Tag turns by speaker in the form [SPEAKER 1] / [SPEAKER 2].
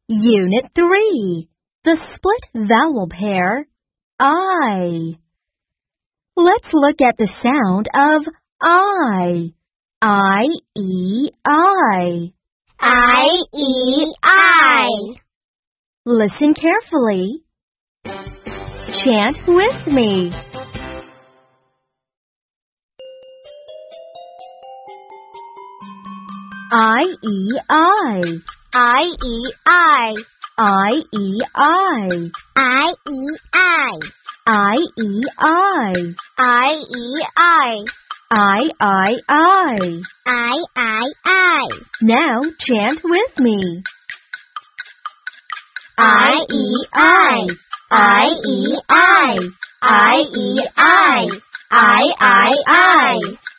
[SPEAKER 1] Unit 3. The split vowel pair I. Let's look at the sound of I. I-E-I.
[SPEAKER 2] I-E-I.
[SPEAKER 1] Listen carefully. Chant with me. I-E-I.
[SPEAKER 2] I-E-I.
[SPEAKER 1] I-E-I.
[SPEAKER 2] I-E-I.
[SPEAKER 1] I-E-I.
[SPEAKER 2] I-E-I.
[SPEAKER 1] I-I-I.
[SPEAKER 2] I-I-I.
[SPEAKER 1] Now chant with me.
[SPEAKER 2] I-E-I. I-E-I. I-E-I. I-I-I.